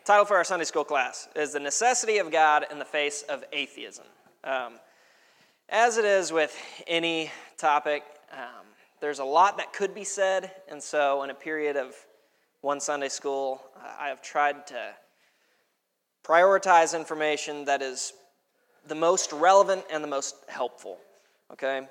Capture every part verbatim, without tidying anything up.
Title for our Sunday school class is The Necessity of God in the Face of Atheism. Um, as it is with any topic, um, there's a lot that could be said, and so in a period of one Sunday school, uh, I have tried to prioritize information that is the most relevant and the most helpful, okay?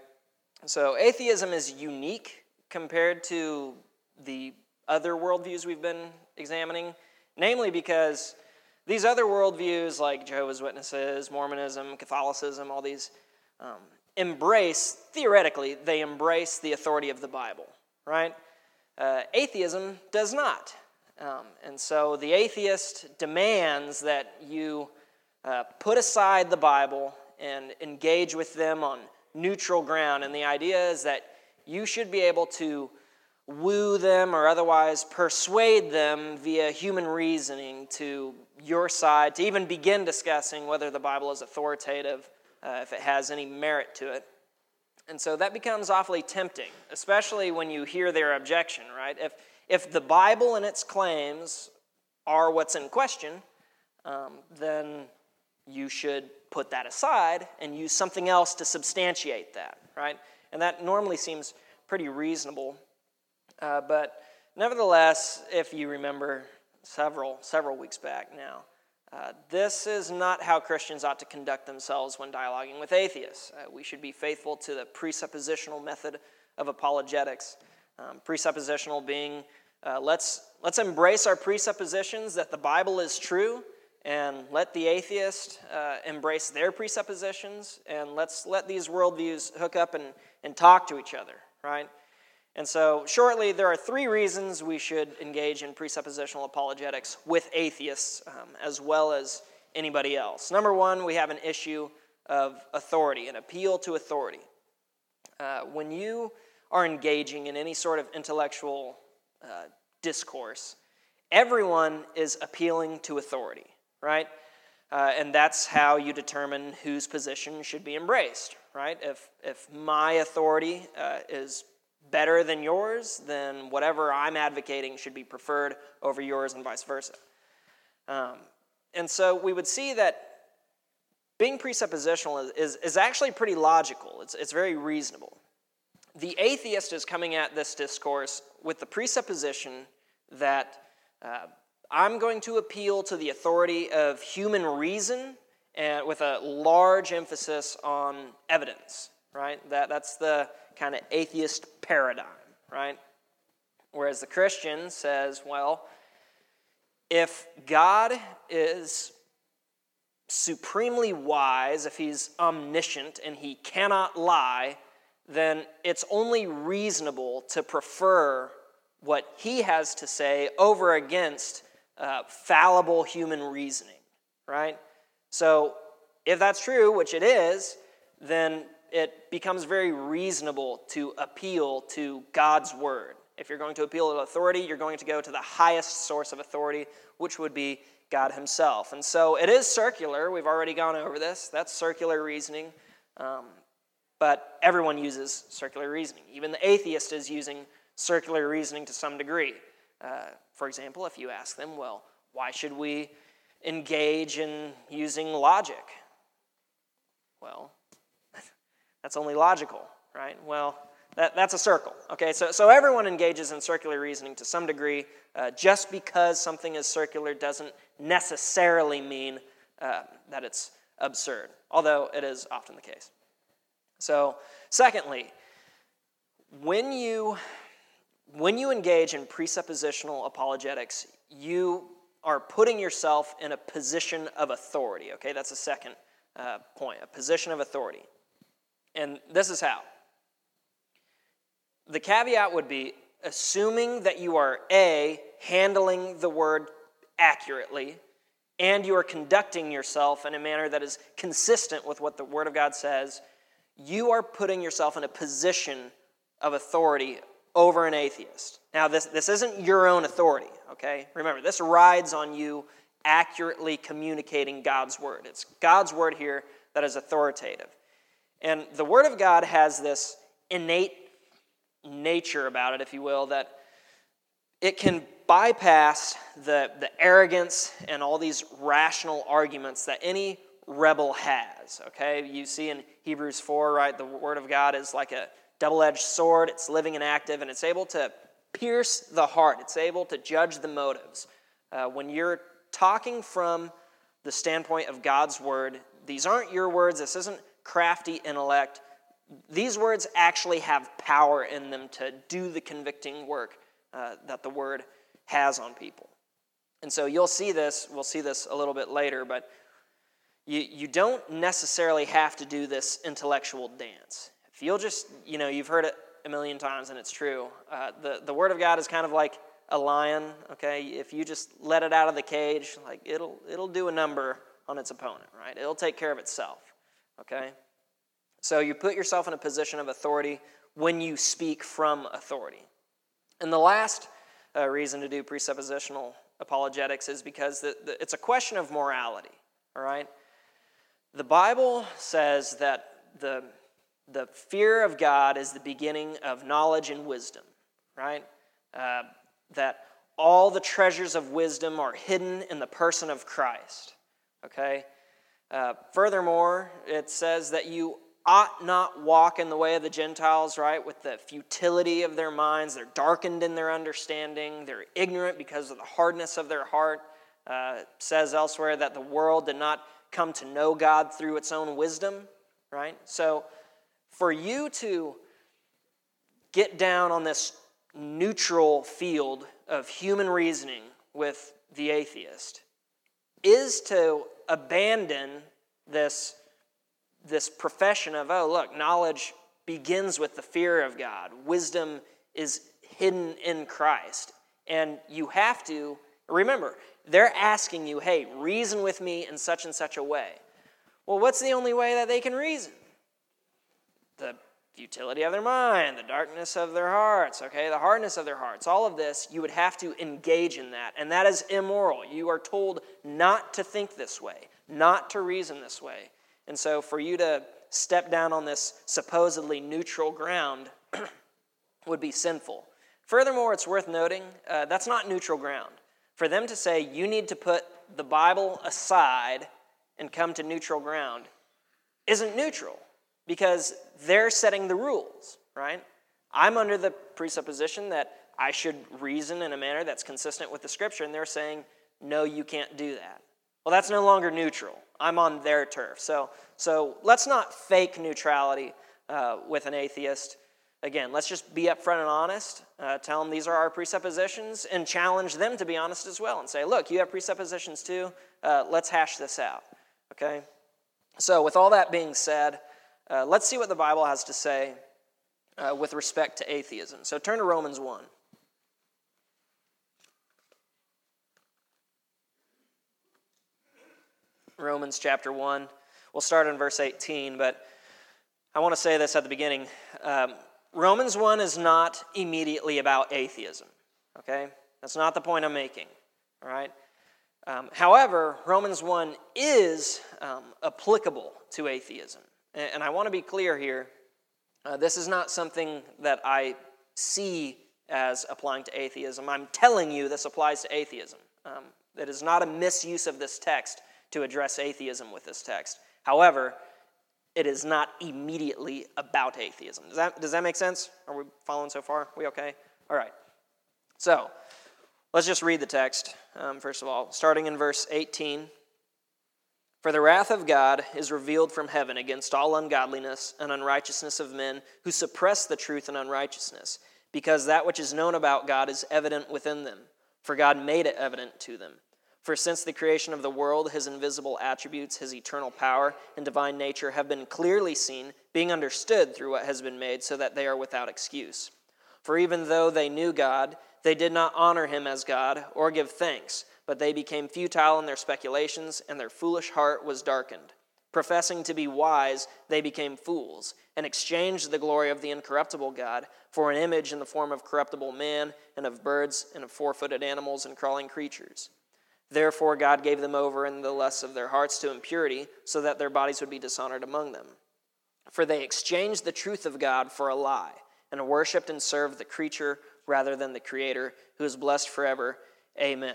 So atheism is unique compared to the other worldviews we've been examining, namely because these other worldviews like Jehovah's Witnesses, Mormonism, Catholicism, all these um, embrace, theoretically, they embrace the authority of the Bible, right? Uh, atheism does not. Um, and so the atheist demands that you uh, put aside the Bible and engage with them on neutral ground. And the idea is that you should be able to woo them or otherwise persuade them via human reasoning to your side, to even begin discussing whether the Bible is authoritative, uh, if it has any merit to it. And so that becomes awfully tempting, especially when you hear their objection, right? If if the Bible and its claims are what's in question, um, then you should put that aside and use something else to substantiate that, right? And that normally seems pretty reasonable. Uh, but nevertheless, if you remember several several weeks back now, uh, this is not how Christians ought to conduct themselves when dialoguing with atheists. Uh, we should be faithful to the presuppositional method of apologetics. Um, presuppositional being, uh, let's let's embrace our presuppositions that the Bible is true, and let the atheist uh, embrace their presuppositions, and let's let these worldviews hook up and, and talk to each other, right? And so, shortly, there are three reasons we should engage in presuppositional apologetics with atheists um, as well as anybody else. Number one, we have an issue of authority, an appeal to authority. Uh, when you are engaging in any sort of intellectual uh, discourse, everyone is appealing to authority, right? Uh, and that's how you determine whose position should be embraced, right? If, if my authority uh, is better than yours, then whatever I'm advocating should be preferred over yours and vice versa. Um, and so we would see that being presuppositional is, is, is actually pretty logical. It's, it's very reasonable. The atheist is coming at this discourse with the presupposition that uh, I'm going to appeal to the authority of human reason and with a large emphasis on evidence, right? That, that's the kind of atheist paradigm, right? Whereas the Christian says, well, if God is supremely wise, if he's omniscient and he cannot lie, then it's only reasonable to prefer what he has to say over against uh, fallible human reasoning, right? So if that's true, which it is, then it becomes very reasonable to appeal to God's word. If you're going to appeal to authority, you're going to go to the highest source of authority, which would be God himself. And so it is circular. We've already gone over this. That's circular reasoning. Um, but everyone uses circular reasoning. Even the atheist is using circular reasoning to some degree. Uh, for example, if you ask them, well, why should we engage in using logic? Well, that's only logical, right? Well, that, that's a circle, okay? So, so everyone engages in circular reasoning to some degree. Uh, just because something is circular doesn't necessarily mean uh, that it's absurd, although it is often the case. So, secondly, when you, when you engage in presuppositional apologetics, you are putting yourself in a position of authority, okay? That's a second uh, point, a position of authority. And this is how. The caveat would be assuming that you are, A, handling the word accurately, and you are conducting yourself in a manner that is consistent with what the Word of God says, you are putting yourself in a position of authority over an atheist. Now, this, this isn't your own authority, okay? Remember, this rides on you accurately communicating God's Word. It's God's Word here that is authoritative. And the Word of God has this innate nature about it, if you will, that it can bypass the, the arrogance and all these rational arguments that any rebel has, okay? You see in Hebrews four, right, the Word of God is like a double-edged sword. It's living and active, and it's able to pierce the heart. It's able to judge the motives. Uh, when you're talking from the standpoint of God's Word, these aren't your words. This isn't crafty intellect. These words actually have power in them to do the convicting work uh, that the Word has on people. And so you'll see this, we'll see this a little bit later, but you, you don't necessarily have to do this intellectual dance. If you'll just, you know, you've heard it a million times and it's true. Uh, the, the Word of God is kind of like a lion, okay? If you just let it out of the cage, like it'll it'll do a number on its opponent, right? It'll take care of itself, okay? So you put yourself in a position of authority when you speak from authority. And the last uh, reason to do presuppositional apologetics is because the, the, it's a question of morality, all right? The Bible says that the, the fear of God is the beginning of knowledge and wisdom, right? Uh, that all the treasures of wisdom are hidden in the person of Christ, okay? Uh, furthermore, it says that you ought not walk in the way of the Gentiles, right, with the futility of their minds. They're darkened in their understanding. They're ignorant because of the hardness of their heart. Uh, it says elsewhere that the world did not come to know God through its own wisdom, right? So for you to get down on this neutral field of human reasoning with the atheist is to abandon this, this profession of, oh, look, knowledge begins with the fear of God. Wisdom is hidden in Christ. And you have to, remember, they're asking you, hey, reason with me in such and such a way. Well, what's the only way that they can reason? The futility of their mind, the darkness of their hearts, okay, the hardness of their hearts. All of this, you would have to engage in that, and that is immoral. You are told not to think this way, not to reason this way. And so for you to step down on this supposedly neutral ground would be sinful. Furthermore, it's worth noting, uh, that's not neutral ground. For them to say you need to put the Bible aside and come to neutral ground isn't neutral, because they're setting the rules, right? I'm under the presupposition that I should reason in a manner that's consistent with the Scripture, and they're saying, no, you can't do that. Well, that's no longer neutral. I'm on their turf. So, so let's not fake neutrality uh, with an atheist. Again, let's just be upfront and honest, uh, tell them these are our presuppositions, and challenge them to be honest as well and say, look, you have presuppositions too, uh, let's hash this out, okay? So with all that being said, uh, let's see what the Bible has to say uh, with respect to atheism. So turn to Romans one. Romans chapter one. We'll start in verse eighteen, but I want to say this at the beginning. Um, Romans one is not immediately about atheism, okay? That's not the point I'm making, all right? Um, however, Romans one is um, applicable to atheism. And, and I want to be clear here. Uh, this is not something that I see as applying to atheism. I'm telling you this applies to atheism. Um, it is not a misuse of this text to address atheism with this text. However, it is not immediately about atheism. Does that, does that make sense? Are we following so far? We okay? All right. So, let's just read the text, um, first of all, starting in verse eighteen. For the wrath of God is revealed from heaven against all ungodliness and unrighteousness of men who suppress the truth in unrighteousness, because that which is known about God is evident within them, for God made it evident to them. For since the creation of the world, his invisible attributes, his eternal power, and divine nature have been clearly seen, being understood through what has been made, so that they are without excuse. For even though they knew God, they did not honor him as God or give thanks, but they became futile in their speculations, and their foolish heart was darkened. Professing to be wise, they became fools, and exchanged the glory of the incorruptible God for an image in the form of corruptible man, and of birds, and of four-footed animals, and crawling creatures. Therefore God gave them over in the lusts of their hearts to impurity, so that their bodies would be dishonored among them. For they exchanged the truth of God for a lie, and worshipped and served the creature rather than the Creator, who is blessed forever. Amen.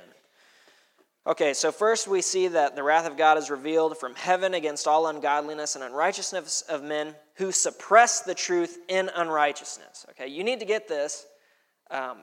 Okay, so first we see that the wrath of God is revealed from heaven against all ungodliness and unrighteousness of men who suppress the truth in unrighteousness. Okay, you need to get this. Um,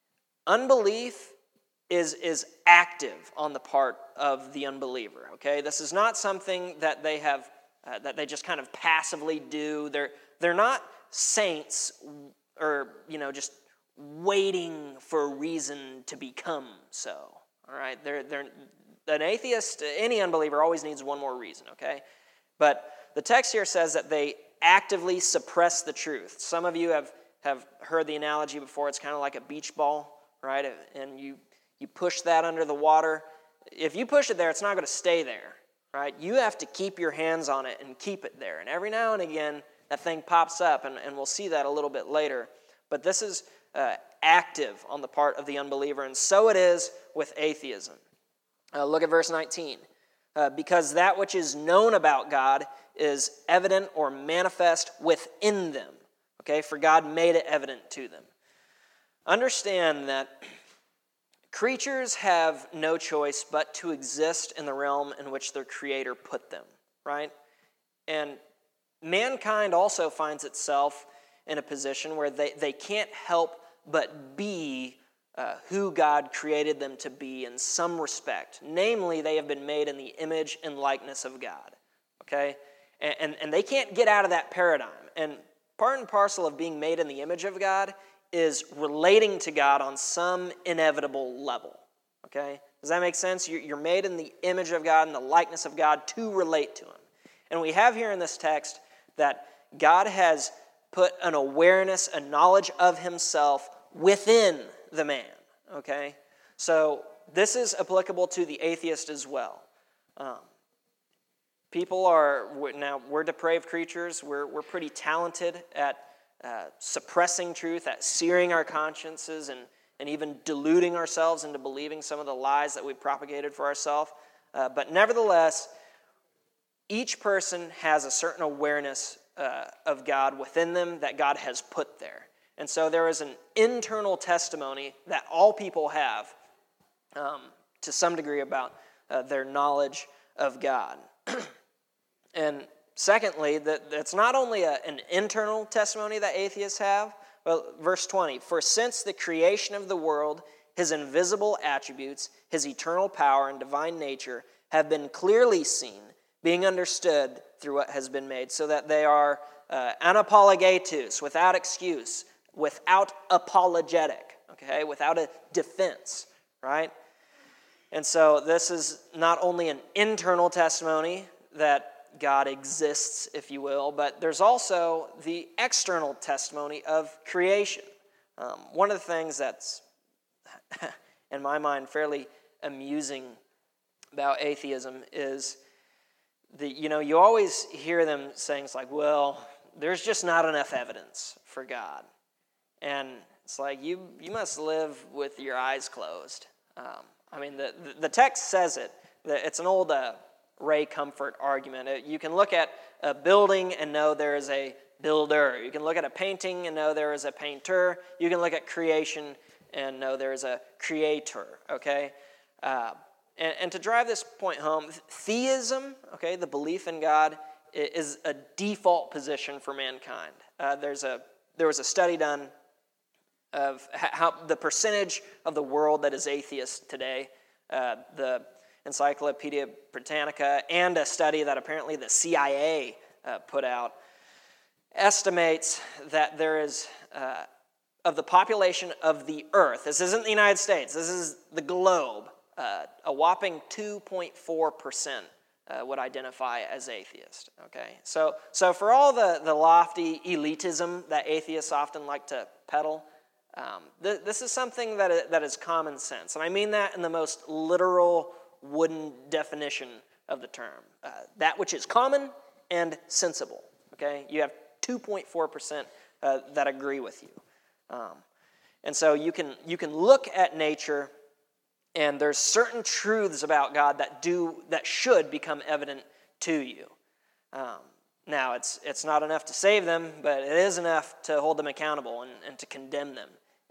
unbelief is, is active on the part of the unbeliever. Okay, this is not something that they have uh, that they just kind of passively do. They're they're not saints, or you know, just waiting for a reason to become so. All right, they're, they're, an atheist, any unbeliever always needs one more reason, okay? But the text here says that they actively suppress the truth. Some of you have, have heard the analogy before. It's kind of like a beach ball, right? And you, you push that under the water. If you push it there, it's not going to stay there, right? You have to keep your hands on it and keep it there. And every now and again, that thing pops up, and, and we'll see that a little bit later. But this is uh, active on the part of the unbeliever, and so it is with atheism. Uh, look at verse nineteen. Uh, because that which is known about God is evident or manifest within them. Okay, for God made it evident to them. Understand that creatures have no choice but to exist in the realm in which their Creator put them, right? And mankind also finds itself in a position where they, they can't help but be uh, who God created them to be in some respect. Namely, they have been made in the image and likeness of God, okay? And, and, and they can't get out of that paradigm. And part and parcel of being made in the image of God is relating to God on some inevitable level, okay? Does that make sense? You're, you're made in the image of God and the likeness of God to relate to Him. And we have here in this text that God has put an awareness, a knowledge of Himself within the man, okay? So this is applicable to the atheist as well. Um, people are, now we're depraved creatures, we're, we're pretty talented at uh, suppressing truth, at searing our consciences, and, and even deluding ourselves into believing some of the lies that we've propagated for ourselves. Uh, but nevertheless, each person has a certain awareness uh, of God within them that God has put there. And so there is an internal testimony that all people have um, to some degree about uh, their knowledge of God. And secondly, that it's not only a, an internal testimony that atheists have, but verse twenty, for since the creation of the world, His invisible attributes, His eternal power and divine nature have been clearly seen, being understood through what has been made, so that they are uh, anapologetus, without excuse, without apologetic, okay, without a defense, right? And so this is not only an internal testimony that God exists, if you will, but there's also the external testimony of creation. Um, one of the things that's, in my mind, fairly amusing about atheism is the, you know, you always hear them saying things like, well, there's just not enough evidence for God. And it's like, you you must live with your eyes closed. Um, I mean, the, the text says it. It's an old uh, Ray Comfort argument. You can look at a building and know there is a builder. You can look at a painting and know there is a painter. You can look at creation and know there is a creator, okay? Uh, and, and to drive this point home, theism, okay, the belief in God, is a default position for mankind. Uh, there's a there was a study done of how the percentage of the world that is atheist today. Uh, the Encyclopedia Britannica and a study that apparently the C I A uh, put out estimates that there is, uh, of the population of the earth, this isn't the United States, this is the globe, uh, a whopping two point four percent uh, would identify as atheist, okay? So so for all the, the lofty elitism that atheists often like to peddle, um, th- this is something that is, that is common sense. And I mean that in the most literal wooden definition of the term. Uh, that which is common and sensible, okay? You have two point four percent uh, that agree with you. Um, and so you can you can look at nature, and there's certain truths about God that do that should become evident to you. Um, now, it's it's not enough to save them, but it is enough to hold them accountable and, and to condemn them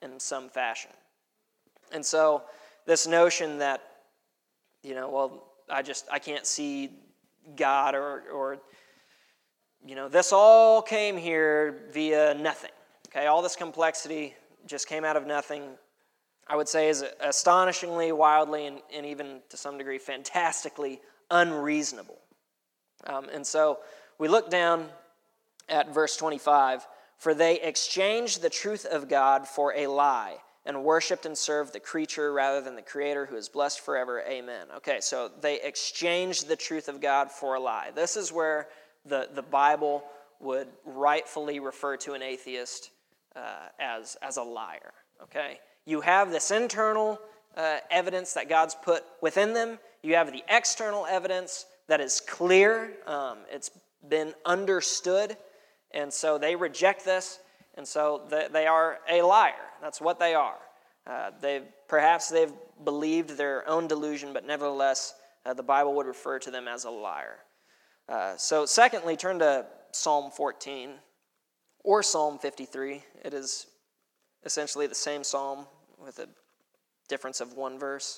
in some fashion. And so this notion that, you know, well, I just, I can't see God, or, or you know, this all came here via nothing. Okay, all this complexity just came out of nothing, I would say is astonishingly, wildly, and, and even to some degree fantastically unreasonable. Um, and so we look down at verse twenty-five. For they exchanged the truth of God for a lie, and worshipped and served the creature rather than the Creator, who is blessed forever. Amen. Okay, so they exchanged the truth of God for a lie. This is where the, the Bible would rightfully refer to an atheist uh, as, as a liar. Okay? You have this internal uh, evidence that God's put within them. You have the external evidence that is clear. Um, it's been understood. And so they reject this, and so they, they are a liar. That's what they are. Uh, they've perhaps they've believed their own delusion, but nevertheless, uh, the Bible would refer to them as a liar. Uh, so secondly, turn to Psalm fourteen or Psalm fifty-three. It is essentially the same psalm with a difference of one verse.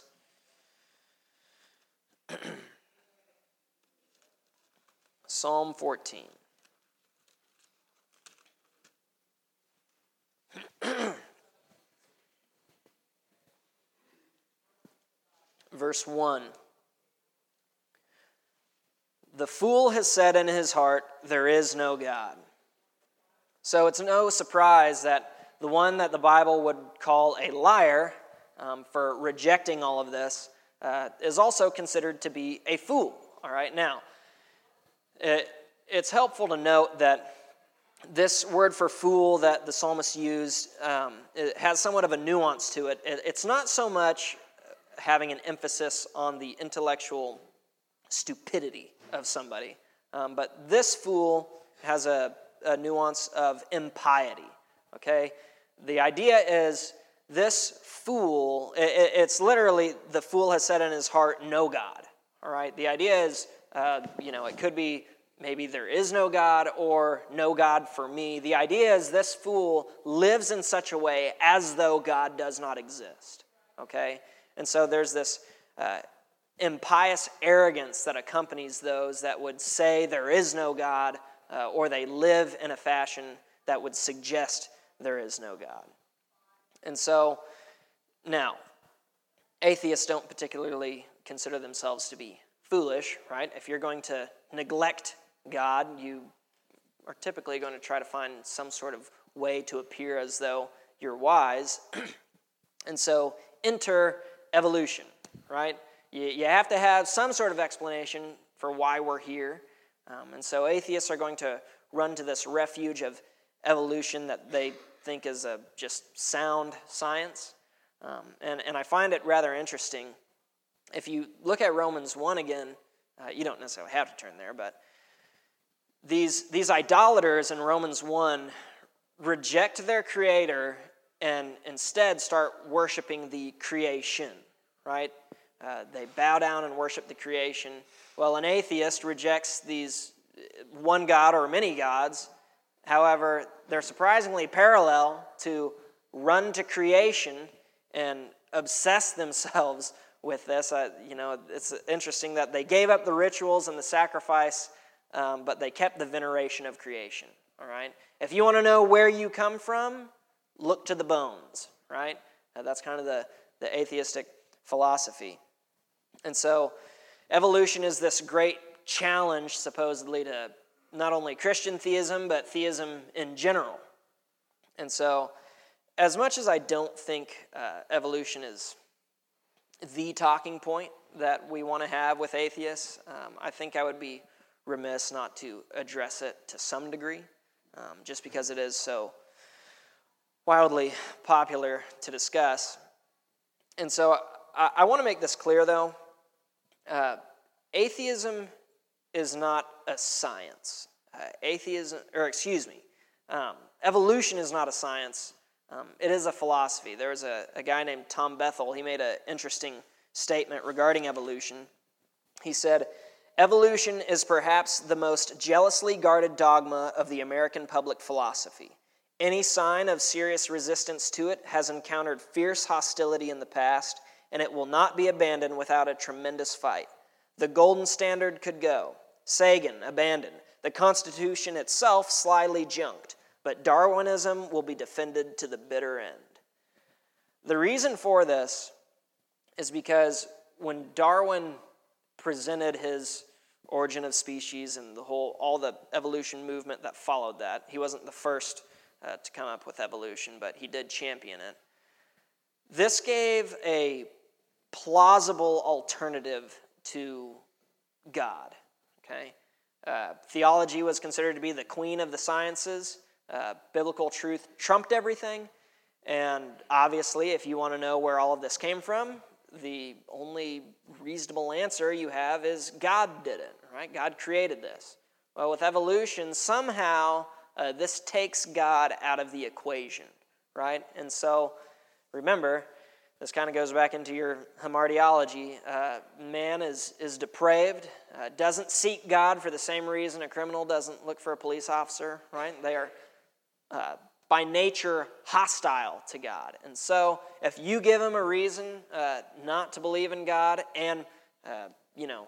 Psalm fourteen. Verse one. The fool has said in his heart, there is no God. So it's no surprise that the one that the Bible would call a liar um, for rejecting all of this uh, is also considered to be a fool. All right, now, it, it's helpful to note that this word for fool that the psalmist used, um, it has somewhat of a nuance to it. it. It's not so much having an emphasis on the intellectual stupidity of somebody, um, but this fool has a, a nuance of impiety, okay? The idea is this fool, it, it's literally the fool has said in his heart, no God, all right? The idea is, uh, you know, it could be maybe there is no God or no God for me. The idea is this fool lives in such a way as though God does not exist, okay? And so there's this uh, impious arrogance that accompanies those that would say there is no God, uh, or they live in a fashion that would suggest there is no God. And so, now, atheists don't particularly consider themselves to be foolish, right? If you're going to neglect God, you are typically going to try to find some sort of way to appear as though you're wise. And so, enter evolution, right? You, you have to have some sort of explanation for why we're here. Um, and so atheists are going to run to this refuge of evolution that they think is a just sound science. Um, and, and I find it rather interesting. If you look at Romans one again, uh, you don't necessarily have to turn there, but these, these idolaters in Romans one reject their creator and instead start worshiping the creation, right? Uh, they bow down and worship the creation. Well, an atheist rejects these one God or many gods. However, they're surprisingly parallel to run to creation and obsess themselves with this. Uh, you know, it's interesting that they gave up the rituals and the sacrifice, um, but they kept the veneration of creation, all right? If you want to know where you come from, look to the bones, right? Uh, that's kind of the, the atheistic philosophy. And so evolution is this great challenge, supposedly, to not only Christian theism, but theism in general. And so as much as I don't think uh, evolution is the talking point that we want to have with atheists, um, I think I would be remiss not to address it to some degree, um, just because it is so wildly popular to discuss. And so I, I want to make this clear, though. Uh, atheism is not a science. Uh, atheism, or excuse me, um, evolution is not a science. Um, it is a philosophy. There was a, a guy named Tom Bethel. He made an interesting statement regarding evolution. He said, "Evolution is perhaps the most jealously guarded dogma of the American public philosophy. Any sign of serious resistance to it has encountered fierce hostility in the past, and it will not be abandoned without a tremendous fight. The golden standard could go, Sagan abandoned, the Constitution itself slyly junked, but Darwinism will be defended to the bitter end. The reason for this is because when Darwin presented his Origin of Species and the whole all the evolution movement that followed that, he wasn't the first uh, to come up with evolution, but he did champion it. This gave a plausible alternative to God. Okay, uh, theology was considered to be the queen of the sciences. Uh, biblical truth trumped everything. And obviously, if you want to know where all of this came from, the only reasonable answer you have is God did it, right? God created this. Well, with evolution, somehow uh, this takes God out of the equation, right? And so, remember, this kind of goes back into your hamartiology. Uh, man is, is depraved, uh, doesn't seek God for the same reason a criminal doesn't look for a police officer, right? They are uh, by nature hostile to God. And so if you give them a reason uh, not to believe in God, and, uh, you know,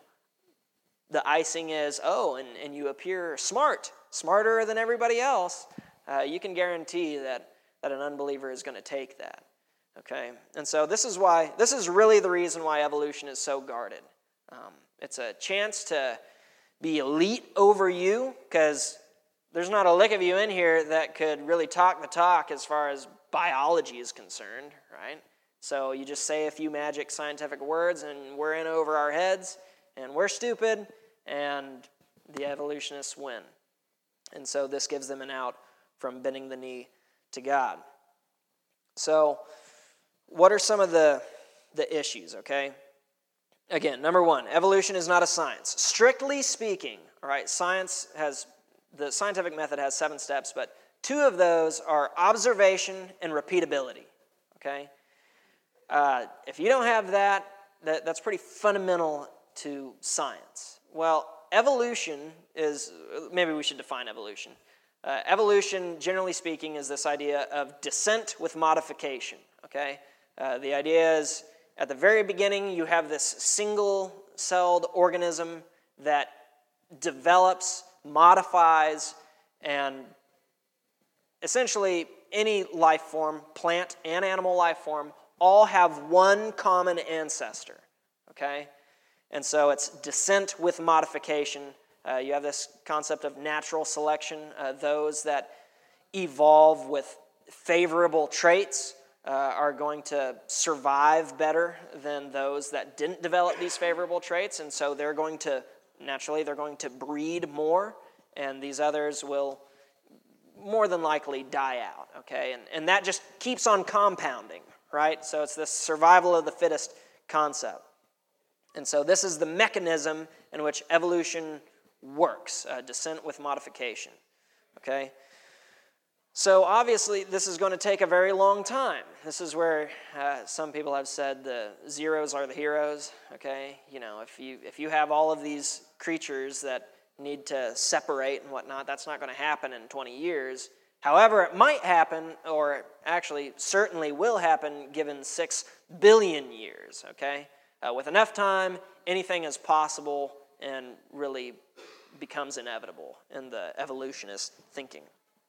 the icing is, oh, and, and you appear smart, smarter than everybody else, uh, you can guarantee that, that an unbeliever is going to take that. Okay? And so this is why, this is really the reason why evolution is so guarded. Um, it's a chance to be elite over you, because there's not a lick of you in here that could really talk the talk as far as biology is concerned, right? So you just say a few magic scientific words and we're in over our heads and we're stupid and the evolutionists win. And so this gives them an out from bending the knee to God. So what are some of the, the issues, okay? Again, number one, evolution is not a science. Strictly speaking, all right, science has... The scientific method has seven steps, but two of those are observation and repeatability, okay? Uh, if you don't have that, that, that's pretty fundamental to science. Well, evolution is, maybe we should define evolution. Uh, evolution, generally speaking, is this idea of descent with modification, okay? Uh, the idea is, at the very beginning, you have this single-celled organism that develops, modifies, and essentially any life form, plant and animal life form, all have one common ancestor, okay? And so it's descent with modification. Uh, you have this concept of natural selection. Uh, those that evolve with favorable traits uh, are going to survive better than those that didn't develop these favorable traits, and so they're going to Naturally, they're going to breed more, and these others will more than likely die out, okay? And, and that just keeps on compounding, right? So it's this survival of the fittest concept. And so this is the mechanism in which evolution works, uh, descent with modification, okay? So obviously, this is going to take a very long time. This is where uh, some people have said the zeros are the heroes, okay? You know, if you if you have all of these creatures that need to separate and whatnot, that's not going to happen in twenty years. However, it might happen, or actually certainly will happen, given six billion years, okay? Uh, with enough time, anything is possible and really becomes inevitable in the evolutionist thinking.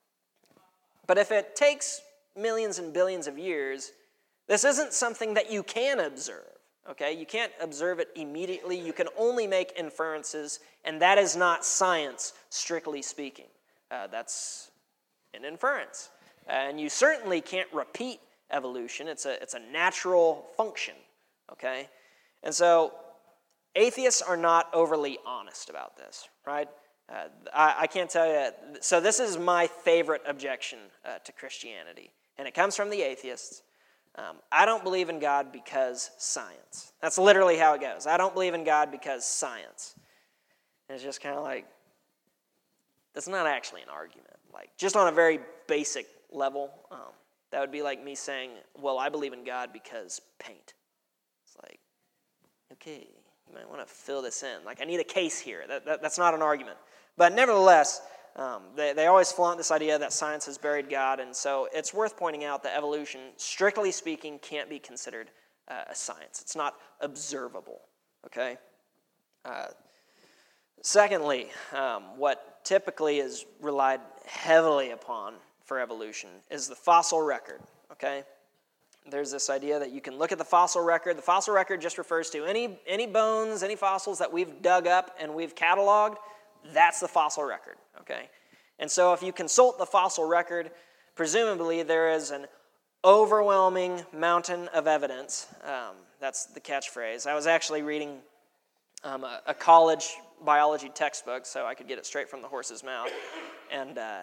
But if it takes millions and billions of years, this isn't something that you can observe, okay? You can't observe it immediately. You can only make inferences, and that is not science, strictly speaking. Uh, that's an inference. And you certainly can't repeat evolution. It's a, it's a natural function, okay? And so atheists are not overly honest about this, right? Uh, I, I can't tell you. So this is my favorite objection uh, to Christianity, and it comes from the atheists. Um, I don't believe in God because science. That's literally how it goes. I don't believe in God because science. And it's just kind of like, that's not actually an argument. Like, just on a very basic level, um, that would be like me saying, well, I believe in God because paint. It's like, okay, you might want to fill this in. Like, I need a case here. That, that, that's not an argument. But nevertheless, Um, they, they always flaunt this idea that science has buried God, and so it's worth pointing out that evolution, strictly speaking, can't be considered uh, a science. It's not observable, okay? Uh, secondly, um, what typically is relied heavily upon for evolution is the fossil record, okay? There's this idea that you can look at the fossil record. The fossil record just refers to any, any bones, any fossils that we've dug up and we've cataloged. That's the fossil record, okay? And so if you consult the fossil record, presumably there is an overwhelming mountain of evidence. Um, that's the catchphrase. I was actually reading um, a, a college biology textbook, so I could get it straight from the horse's mouth. And uh,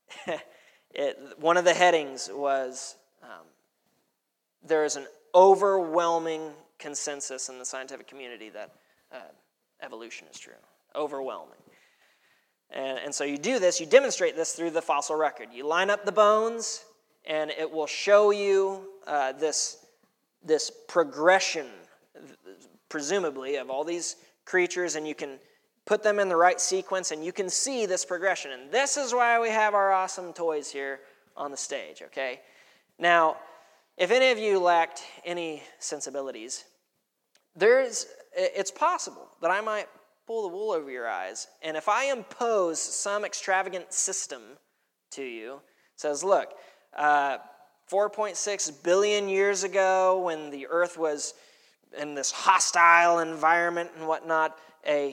it, one of the headings was, um, there is an overwhelming consensus in the scientific community that uh, evolution is true. Overwhelming. And, and so you do this, you demonstrate this through the fossil record. You line up the bones, and it will show you uh, this, this progression, presumably, of all these creatures, and you can put them in the right sequence, and you can see this progression. And this is why we have our awesome toys here on the stage, okay? Now, if any of you lacked any sensibilities, there's, it's possible that I might pull the wool over your eyes, and if I impose some extravagant system to you, says, look, uh, four point six billion years ago when the earth was in this hostile environment and whatnot, a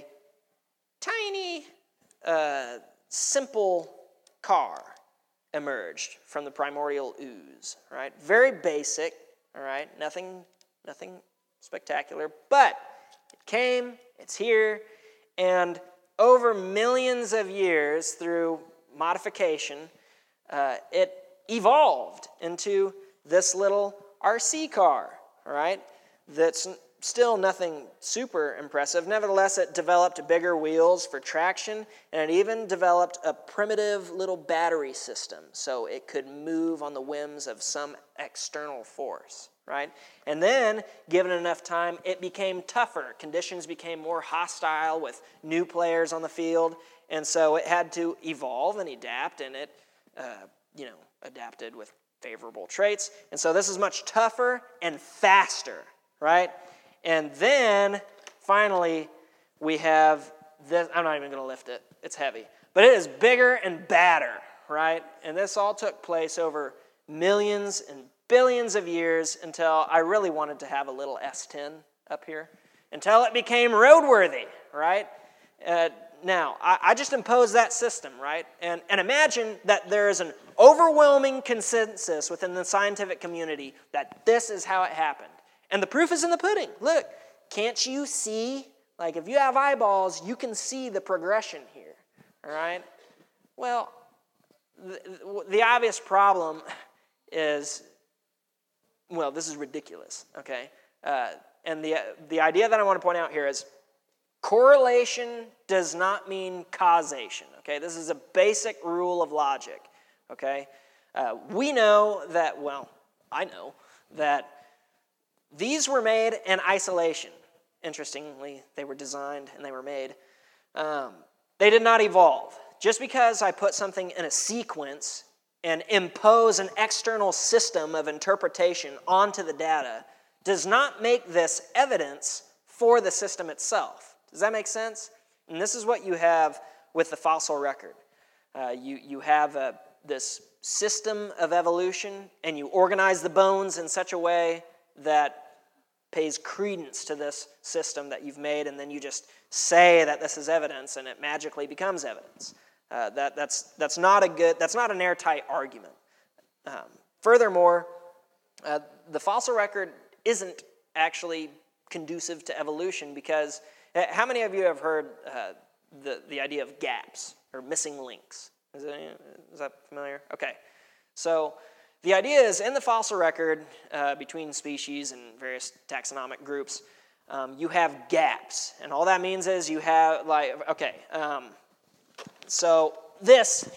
tiny, uh, simple car emerged from the primordial ooze, right? Very basic, all right? Nothing, nothing spectacular, but it came, it's here, and over millions of years through modification, uh, it evolved into this little R C car, all right? That's still nothing super impressive. Nevertheless, it developed bigger wheels for traction, and it even developed a primitive little battery system so it could move on the whims of some external force, right? And then, given enough time, it became tougher. Conditions became more hostile with new players on the field, and so it had to evolve and adapt, and it, uh, you know, adapted with favorable traits. And so this is much tougher and faster, right? And then, finally, we have this. I'm not even going to lift it. It's heavy. But it is bigger and badder, right? And this all took place over millions and billions of years until I really wanted to have a little S ten up here, until it became roadworthy, right? Uh, now, I, I just imposed that system, right? And, and imagine that there is an overwhelming consensus within the scientific community that this is how it happened. And the proof is in the pudding. Look, can't you see? Like, if you have eyeballs, you can see the progression here, all right? Well, the, the obvious problem is, well, this is ridiculous, okay? Uh, and the, the idea that I want to point out here is correlation does not mean causation, okay? This is a basic rule of logic, okay? Uh, we know that, well, I know that these were made in isolation. Interestingly, they were designed and they were made. Um, they did not evolve. Just because I put something in a sequence and impose an external system of interpretation onto the data does not make this evidence for the system itself. Does that make sense? And this is what you have with the fossil record. Uh, you, you have a, this system of evolution, and you organize the bones in such a way that pays credence to this system that you've made, and then you just say that this is evidence, and it magically becomes evidence. Uh, that, that's, that's not a good, that's not an airtight argument. Um, furthermore, uh, the fossil record isn't actually conducive to evolution because uh, how many of you have heard uh, the, the idea of gaps or missing links? Is, it, is that familiar? Okay. So the idea is in the fossil record uh, between species and various taxonomic groups, um, you have gaps. And all that means is you have, like, okay, um, so this,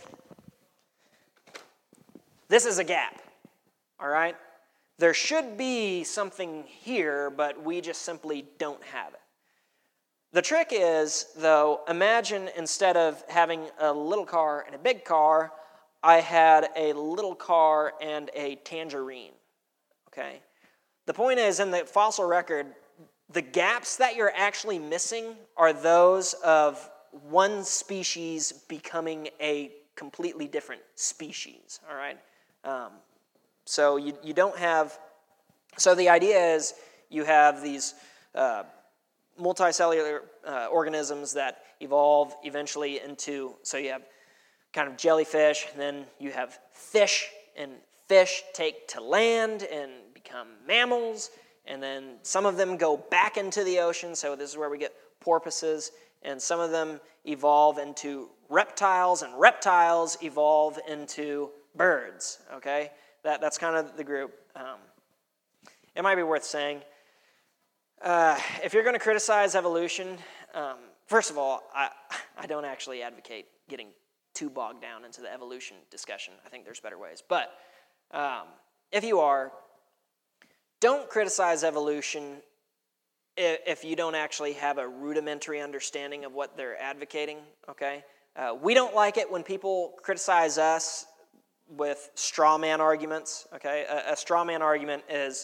this is a gap, all right? There should be something here, but we just simply don't have it. The trick is, though, imagine instead of having a little car and a big car, I had a little car and a tangerine, okay? The point is, in the fossil record, the gaps that you're actually missing are those of one species becoming a completely different species, all right? Um, so you, you don't have, so the idea is you have these uh, multicellular uh, organisms that evolve eventually into, so you have kind of jellyfish, and then you have fish, and fish take to land and become mammals, and then some of them go back into the ocean, so this is where we get porpoises, and some of them evolve into reptiles, and reptiles evolve into birds, okay? That, that's kind of the group. Um, it might be worth saying, uh, if you're going to criticize evolution, um, first of all, I, I don't actually advocate getting too bogged down into the evolution discussion. I think there's better ways. But um, if you are, don't criticize evolution if, if you don't actually have a rudimentary understanding of what they're advocating, okay? Uh, we don't like it when people criticize us with straw man arguments, okay? A, a straw man argument is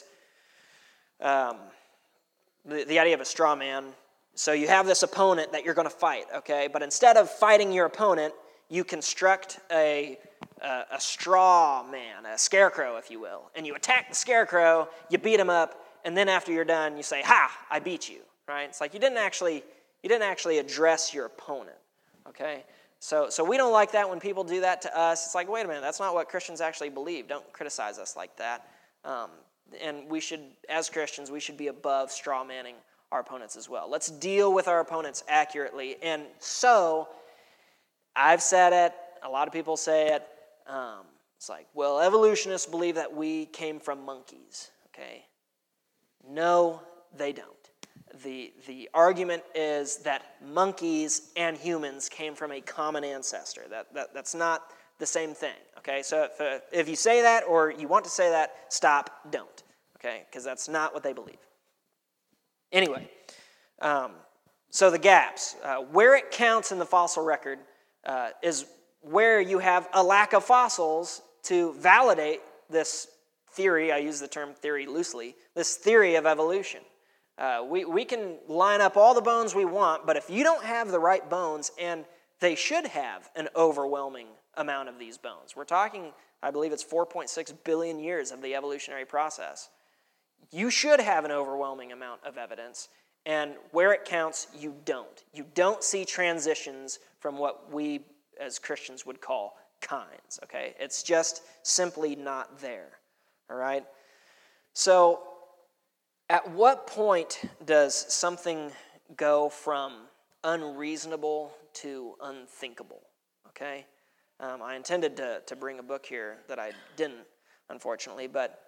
um, the, the idea of a straw man. So you have this opponent that you're going to fight, okay? But instead of fighting your opponent, you construct a, a, a straw man, a scarecrow, if you will, and you attack the scarecrow, you beat him up, and then after you're done, you say, "Ha, I beat you," right? It's like you didn't actually you didn't actually address your opponent, okay? So, so we don't like that when people do that to us. It's like, wait a minute, that's not what Christians actually believe. Don't criticize us like that. Um, and we should, as Christians, we should be above straw manning our opponents as well. Let's deal with our opponents accurately. And so, I've said it, a lot of people say it, um, it's like, well, evolutionists believe that we came from monkeys, okay? No, they don't. The, the argument is that monkeys and humans came from a common ancestor. That, that, that's not the same thing, okay? So if, uh, if you say that or you want to say that, stop, don't, okay? Because that's not what they believe. Anyway, um, so the gaps. Uh, where it counts in the fossil record uh, is where you have a lack of fossils to validate this theory. I use the term theory loosely. This theory of evolution. Uh, we, we can line up all the bones we want, but if you don't have the right bones, and they should have an overwhelming amount of these bones. We're talking, I believe it's four point six billion years of the evolutionary process. You should have an overwhelming amount of evidence, and where it counts, you don't. You don't see transitions from what we as Christians would call kinds, okay? It's just simply not there, all right? So, at what point does something go from unreasonable to unthinkable, okay? Um, I intended to, to bring a book here that I didn't, unfortunately, but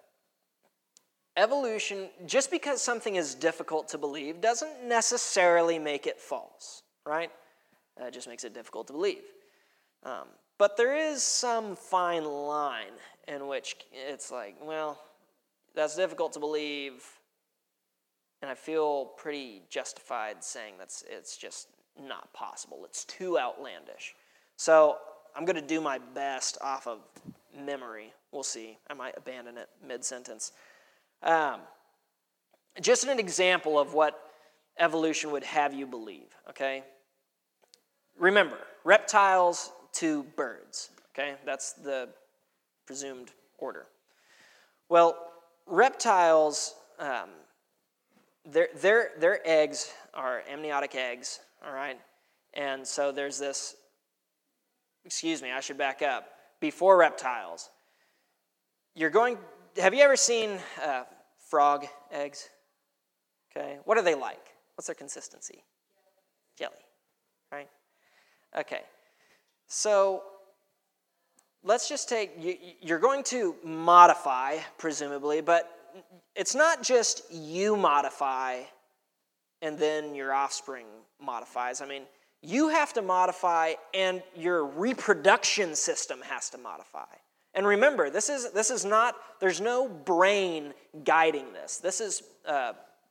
evolution, just because something is difficult to believe, doesn't necessarily make it false, right? Uh, it just makes it difficult to believe. Um, but there is some fine line in which it's like, well, that's difficult to believe, and I feel pretty justified saying that's it's just not possible. It's too outlandish. So I'm going to do my best off of memory. We'll see. I might abandon it mid-sentence. Um, just an example of what evolution would have you believe, okay? Remember, reptiles to birds, okay? That's the presumed order. Well, reptiles... Um, Their, their, their eggs are amniotic eggs, all right? And so there's this, excuse me, I should back up. Before reptiles, you're going, have you ever seen uh, frog eggs? Okay, what are they like? What's their consistency? Jelly, right? Okay, so let's just take, you, you're going to modify, presumably, but it's not just you modify and then your offspring modifies. I mean, you have to modify and your reproduction system has to modify. And remember, this is this is not, there's no brain guiding this. This is uh,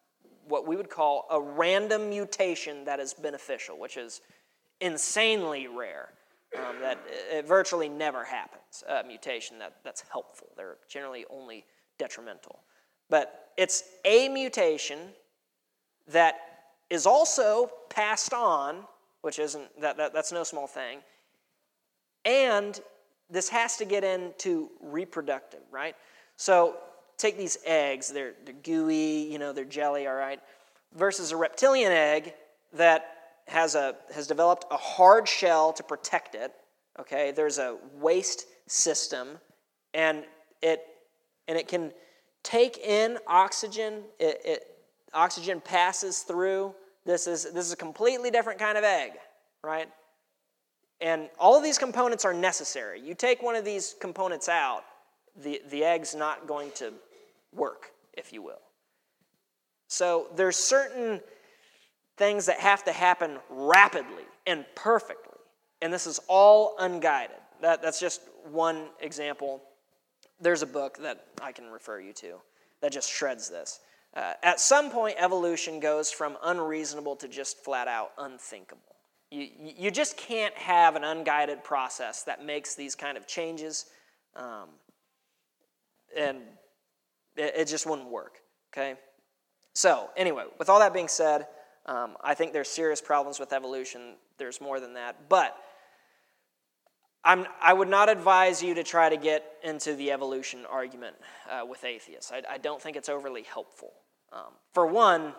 what we would call a random mutation that is beneficial, which is insanely rare. Um, that it virtually never happens, a mutation that, that's helpful. They're generally only detrimental. But it's a mutation that is also passed on, which isn't, that, that that's no small thing, and this has to get into reproductive, right? So take these eggs, they're, they're gooey, you know, they're jelly, all right, versus a reptilian egg that has a has developed a hard shell to protect it. Okay, there's a waste system, and it and it can take in oxygen. It, it oxygen passes through. This is this is a completely different kind of egg, right? And all of these components are necessary. You take one of these components out, the the egg's not going to work, if you will. So there's certain things that have to happen rapidly and perfectly. And this is all unguided. That, that's just one example. There's a book that I can refer you to that just shreds this. Uh, at some point, evolution goes from unreasonable to just flat out unthinkable. You, you just can't have an unguided process that makes these kind of changes. Um, and it, it just wouldn't work, okay? So anyway, with all that being said, Um, I think there's serious problems with evolution. There's more than that. But I'm, I would not advise you to try to get into the evolution argument uh, with atheists. I, I don't think it's overly helpful. Um, for one,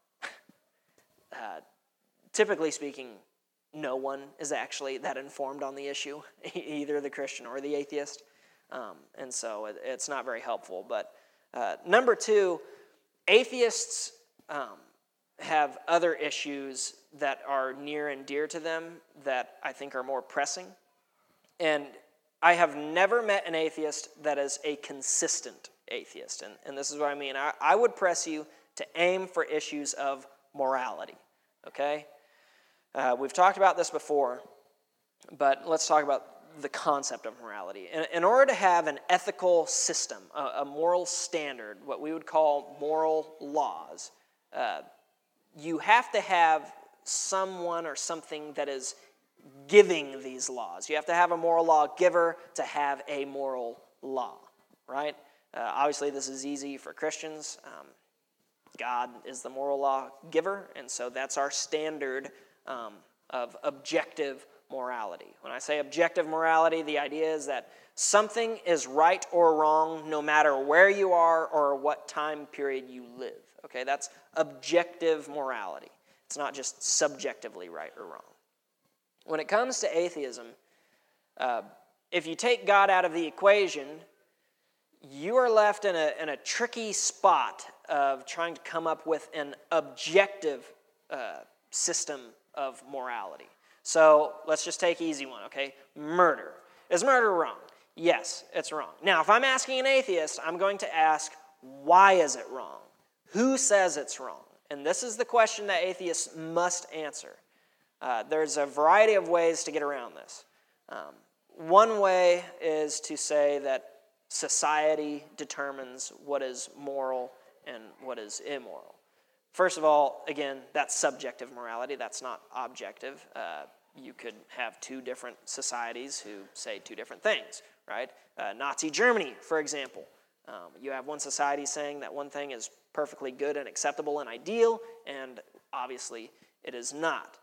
uh, typically speaking, no one is actually that informed on the issue, either the Christian or the atheist. Um, and so it, it's not very helpful. But uh, number two, atheists Um, have other issues that are near and dear to them that I think are more pressing. And I have never met an atheist that is a consistent atheist. And, and this is what I mean. I, I would press you to aim for issues of morality, okay? Uh, we've talked about this before, but let's talk about the concept of morality. In, in order to have an ethical system, a, a moral standard, what we would call moral laws, uh, you have to have someone or something that is giving these laws. You have to have a moral law giver to have a moral law, right? Uh, obviously, this is easy for Christians. Um, God is the moral law giver, and so that's our standard um, of objective morality. When I say objective morality, the idea is that something is right or wrong no matter where you are or what time period you live. Okay, that's objective morality. It's not just subjectively right or wrong. When it comes to atheism, uh, if you take God out of the equation, you are left in a, in a tricky spot of trying to come up with an objective uh, system of morality. So let's just take easy one, okay? Murder. Is murder wrong? Yes, it's wrong. Now, if I'm asking an atheist, I'm going to ask, why is it wrong? Who says it's wrong? And this is the question that atheists must answer. Uh, there's a variety of ways to get around this. Um, one way is to say that society determines what is moral and what is immoral. First of all, again, that's subjective morality. That's not objective. Uh, you could have two different societies who say two different things, right? Uh, Nazi Germany, for example. Um, you have one society saying that one thing is perfectly good and acceptable and ideal, and obviously it is not.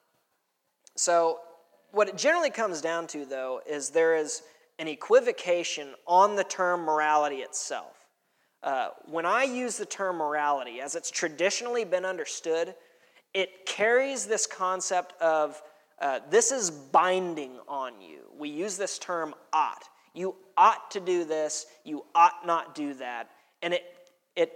So what it generally comes down to, though, is there is an equivocation on the term morality itself. Uh, when I use the term morality, as it's traditionally been understood, it carries this concept of uh, this is binding on you. We use this term ought. You ought to do this, you ought not do that, and it it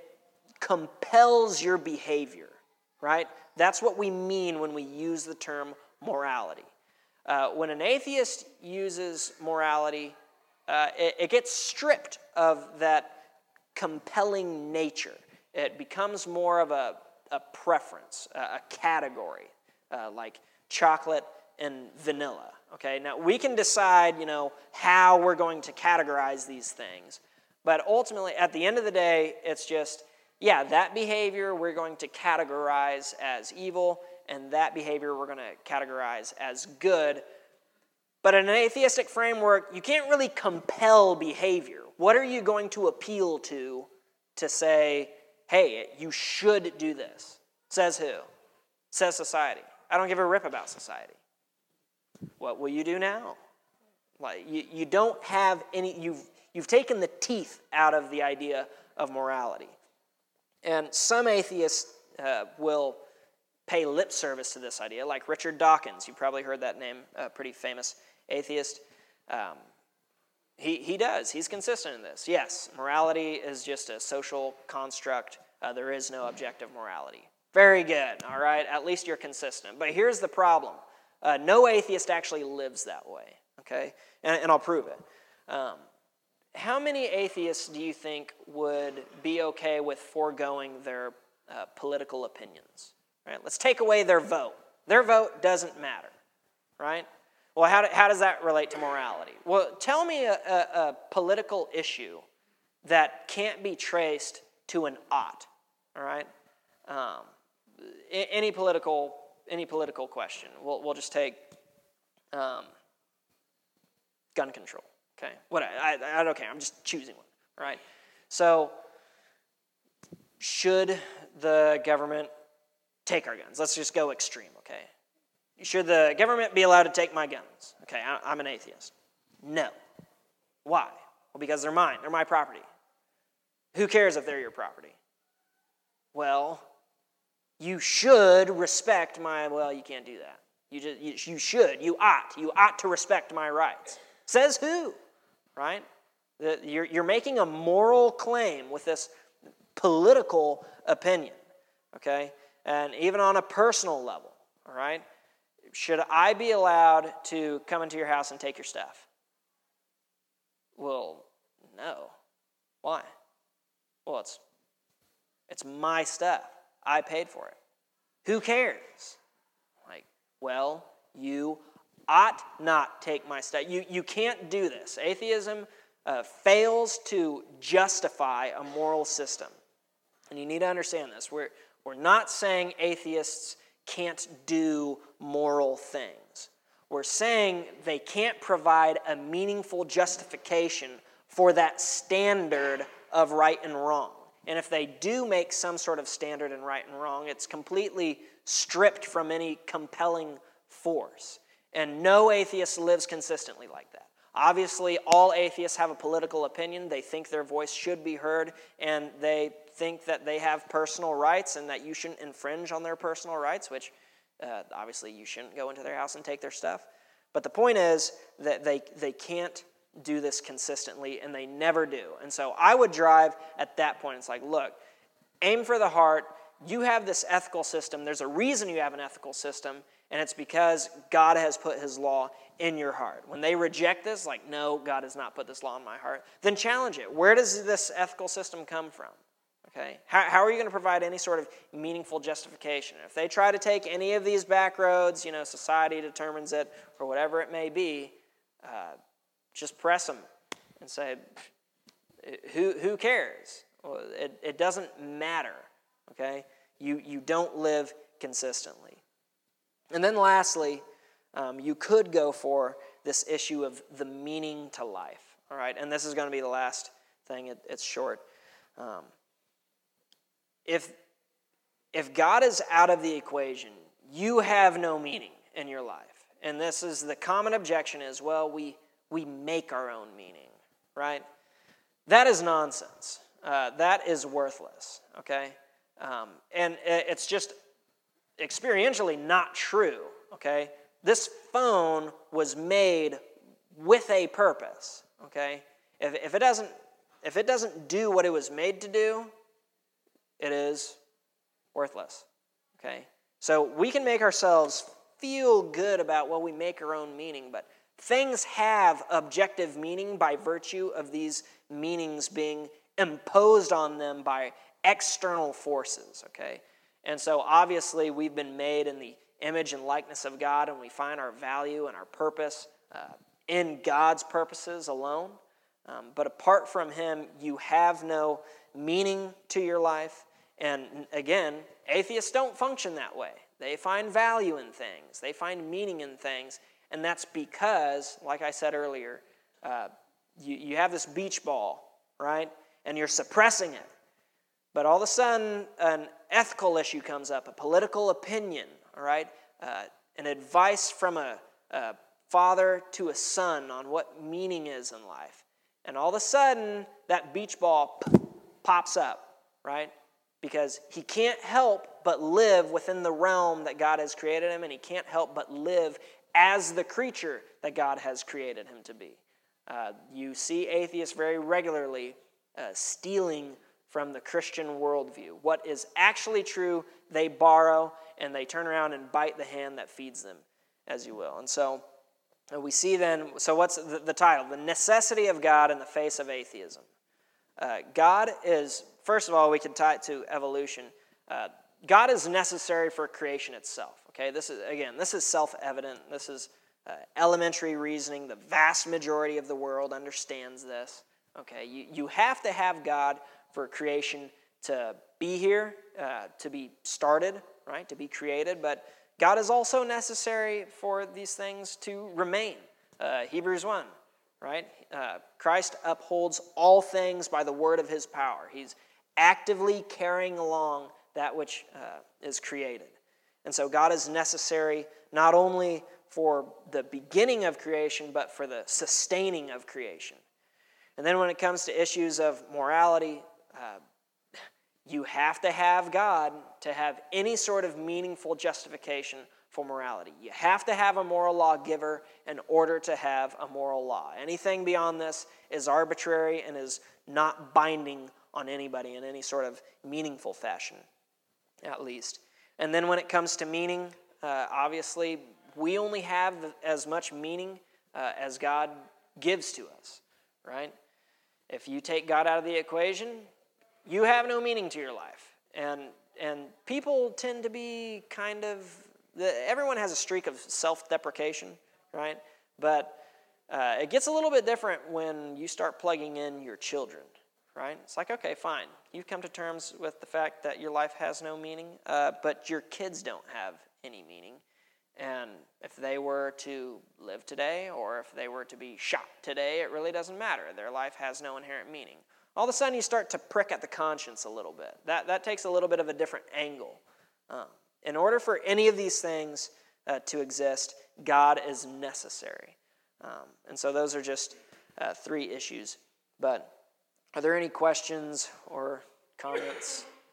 compels your behavior, right? That's what we mean when we use the term morality. Uh, when an atheist uses morality, uh, it, it gets stripped of that compelling nature. It becomes more of a, a preference, a, a category, uh, like chocolate and vanilla. Okay, now we can decide, you know, how we're going to categorize these things, but ultimately, at the end of the day, it's just yeah, that behavior we're going to categorize as evil, and that behavior we're going to categorize as good. But in an atheistic framework, you can't really compel behavior. What are you going to appeal to to say, hey, you should do this? Says who? Says society. I don't give a rip about society. What will you do now? Like you, you don't have any, you've, you've taken the teeth out of the idea of morality. And some atheists uh, will pay lip service to this idea, like Richard Dawkins. You probably heard that name, a pretty famous atheist. Um, he, he does. He's consistent in this. Yes, morality is just a social construct. Uh, there is no objective morality. Very good, all right? At least you're consistent. But here's the problem. Uh, no atheist actually lives that way, okay? And, and I'll prove it. Um, how many atheists do you think would be okay with foregoing their uh, political opinions? Right? Let's take away their vote. Their vote doesn't matter, right? Well, how, do, how does that relate to morality? Well, tell me a, a, a political issue that can't be traced to an ought, all right? Um, any political any political question. We'll we'll just take um, gun control. Okay, what I, I I don't care. I'm just choosing one. All right. So, should the government take our guns? Let's just go extreme. Okay. Should the government be allowed to take my guns? Okay, I, I'm an atheist. No. Why? Well, because they're mine. They're my property. Who cares if they're your property? Well, you should respect my, well, you can't do that. You, just, you, you should, you ought. You ought to respect my rights. Says who, right? The, you're, you're making a moral claim with this political opinion, okay? And even on a personal level, all right? Should I be allowed to come into your house and take your stuff? Well, no. Why? Well, it's it's my stuff. I paid for it. Who cares? Like, well, you ought not take my stuff. You, you can't do this. Atheism uh, fails to justify a moral system. And you need to understand this. We're, we're not saying atheists can't do moral things. We're saying they can't provide a meaningful justification for that standard of right and wrong. And if they do make some sort of standard in right and wrong, it's completely stripped from any compelling force. And no atheist lives consistently like that. Obviously, all atheists have a political opinion. They think their voice should be heard, and they think that they have personal rights and that you shouldn't infringe on their personal rights, which uh, obviously you shouldn't go into their house and take their stuff. But the point is that they, they can't do this consistently, and they never do. And so I would drive at that point. It's like, look, aim for the heart. You have this ethical system. There's a reason you have an ethical system, and it's because God has put his law in your heart. When they reject this, like, no, God has not put this law in my heart, then challenge it. Where does this ethical system come from? Okay? How, how are you going to provide any sort of meaningful justification? If they try to take any of these back roads, you know, society determines it, or whatever it may be, uh, just press them and say, who, who cares? Well, it, it doesn't matter, okay? You, you don't live consistently. And then lastly, um, you could go for this issue of the meaning to life, all right? And this is going to be the last thing. It, it's short. Um, if, if God is out of the equation, you have no meaning in your life. And this is the common objection is, well, we... We make our own meaning, right? That is nonsense. Uh, that is worthless, okay? Um, and it's just experientially not true, okay? This phone was made with a purpose, okay? If, if it doesn't, if it doesn't do what it was made to do, it is worthless, okay? So we can make ourselves feel good about, well, we make our own meaning, but things have objective meaning by virtue of these meanings being imposed on them by external forces, okay? And so obviously we've been made in the image and likeness of God, and we find our value and our purpose uh, in God's purposes alone. Um, but apart from him, you have no meaning to your life. And again, atheists don't function that way. They find value in things. They find meaning in things. And that's because, like I said earlier, uh, you, you have this beach ball, right? And you're suppressing it. But all of a sudden, an ethical issue comes up, a political opinion, all right? Uh, an advice from a, a father to a son on what meaning is in life. And all of a sudden, that beach ball p- pops up, right? Because he can't help but live within the realm that God has created him, and he can't help but live as the creature that God has created him to be. Uh, you see atheists very regularly uh, stealing from the Christian worldview. What is actually true, they borrow, and they turn around and bite the hand that feeds them, as you will. And so uh, we see then, so what's the, the title? The necessity of God in the face of atheism. Uh, God is, first of all, we can tie it to evolution. Uh, God is necessary for creation itself. Okay, this is, again, this is self-evident. This is uh, elementary reasoning. The vast majority of the world understands this. Okay, you, you have to have God for creation to be here, uh, to be started, right, to be created. But God is also necessary for these things to remain. Uh, Hebrews one, right? Uh, Christ upholds all things by the word of his power. He's actively carrying along that which uh, is created. And so God is necessary not only for the beginning of creation, but for the sustaining of creation. And then when it comes to issues of morality, uh, you have to have God to have any sort of meaningful justification for morality. You have to have a moral lawgiver in order to have a moral law. Anything beyond this is arbitrary and is not binding on anybody in any sort of meaningful fashion, at least. And then when it comes to meaning, uh, obviously, we only have as much meaning uh, as God gives to us, right? If you take God out of the equation, you have no meaning to your life. And and people tend to be kind of, everyone has a streak of self-deprecation, right? But uh, it gets a little bit different when you start plugging in your children, right? It's like, okay, fine. You've come to terms with the fact that your life has no meaning, uh, but your kids don't have any meaning. And if they were to live today, or if they were to be shot today, it really doesn't matter. Their life has no inherent meaning. All of a sudden, you start to prick at the conscience a little bit. That, that takes a little bit of a different angle. Um, in order for any of these things uh, to exist, God is necessary. Um, and so those are just uh, three issues. But are there any questions or comments?